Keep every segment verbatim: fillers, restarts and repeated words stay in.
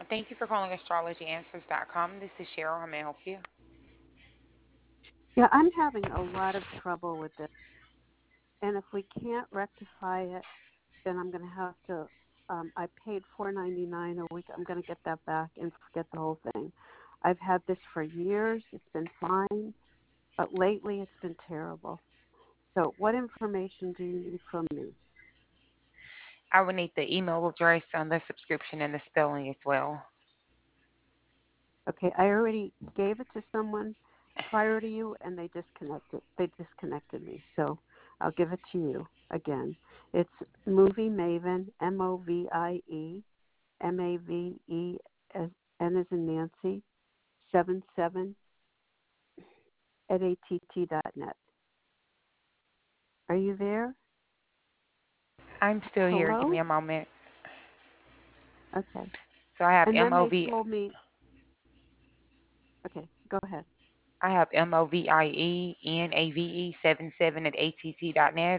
Thank you for calling astrology answers dot com. This is Cheryl. How may I help you? Yeah, I'm having a lot of trouble with this. And if we can't rectify it, then I'm going to have to. Um, I paid four ninety nine a week. I'm going to get that back and forget the whole thing. I've had this for years. It's been fine, but lately it's been terrible. So, what information do you need from me? I would need the email address on the subscription and the spelling as well. Okay, I already gave it to someone prior to you, and they disconnected. They disconnected me. So, I'll give it to you again. It's Movie Maven, M O V I E M A V E N as in Nancy, seven seven at A T T dot net. Are you there? I'm still here. Give me Hello? a moment. Okay. So I have And M then O they V. told me, okay, go ahead. I have M O V I E N A V E seven seven at A T T dot net.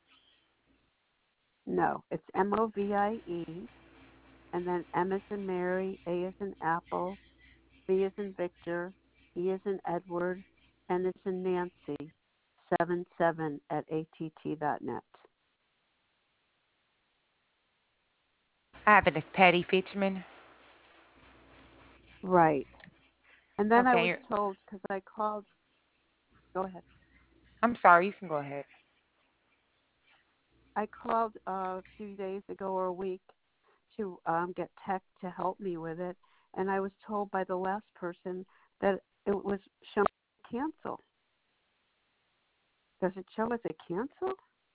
No, it's M O V I E, and then M as in Mary, A as in Apple, V as in Victor, E as in Edward, N as in Nancy, seven seven at A T T dot net. I have it as Patty Fitchman. Right. And then I Okay. was you're- told, because I called, go ahead. I'm sorry. You can go ahead. I called uh, a few days ago or a week to um, get tech to help me with it, and I was told by the last person that it was showing cancel. Does it show as a cancel?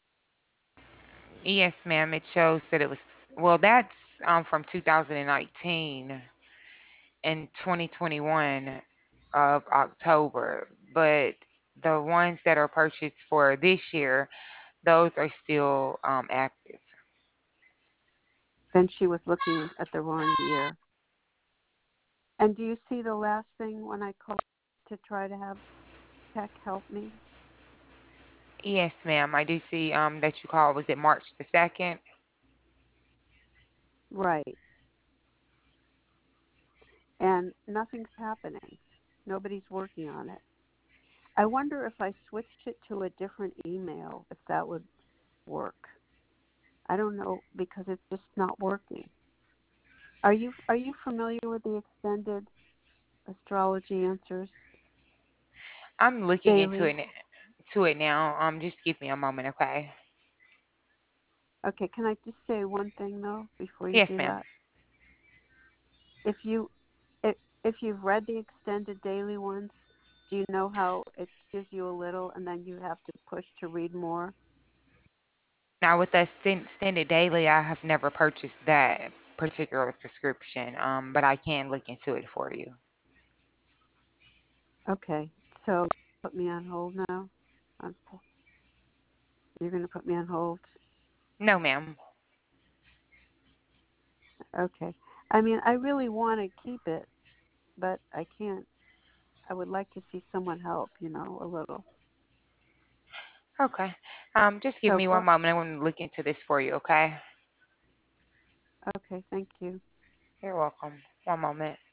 Yes, ma'am. It shows that it was. Well, that's um from two thousand nineteen and twenty twenty-one of October, but the ones that are purchased for this year, those are still um, active. Then she was looking at the wrong year. And do you see the last thing when I called to try to have tech help me? Yes, ma'am. I do see um that you called. Was it March the second? Right. And nothing's happening. Nobody's working on it. I wonder if I switched it to a different email, if that would work. I don't know because it's just not working. Are you are you familiar with the extended astrology answers I'm looking into daily? it n- to it now. Um, just give me a moment, okay? Okay, can I just say one thing though before you Yes, do ma'am. that? If you if, if you've read the extended daily ones, do you know how it gives you a little and then you have to push to read more? Now with that Sten- extended daily, I have never purchased that particular subscription. Um, but I can look into it for you. Okay, so put me on hold now. I'm, you're going to put me on hold. No, ma'am. Okay. I mean, I really want to keep it, but I can't. I would like to see someone help, you know, a little. Okay. Um, just give So me one go. moment. I want to look into this for you, okay? Okay, thank you. You're welcome. One moment.